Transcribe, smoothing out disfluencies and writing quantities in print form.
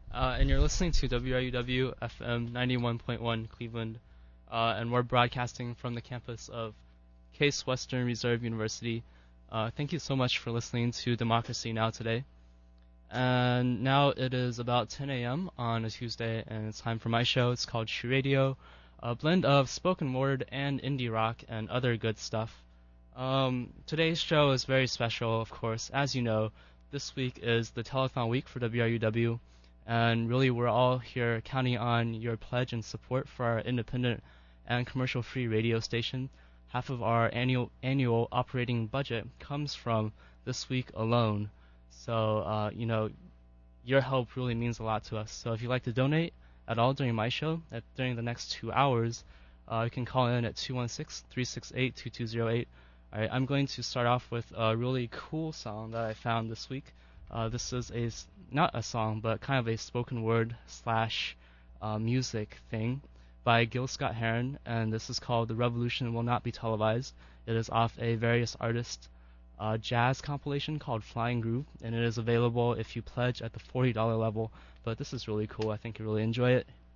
And you're listening to WRUW FM 91.1 Cleveland, and we're broadcasting from the campus of Case Western Reserve University. Thank you so much for listening to Democracy Now! Today. And now it is about 10 a.m. on a Tuesday, and it's time for my show. It's called True Radio, a blend of spoken word and indie rock and other good stuff. Today's show is very special, of course. As you know, this week is the telethon week for WRUW, and really we're all here counting on your pledge and support for our independent and commercial-free radio station. Half of our annual operating budget comes from this week alone. So, your help really means a lot to us. So if you'd like to donate at all during my show, during the next 2 hours, you can call in at 216-368-2208. All right, I'm going to start off with a really cool song that I found this week. This is not a song, but kind of a spoken word / music thing by Gil Scott-Heron, and this is called The Revolution Will Not Be Televised. It is off a Various Artists jazz compilation called Flying Groove, and it is available if you pledge at the $40 level. But this is really cool. I think you'll really enjoy it.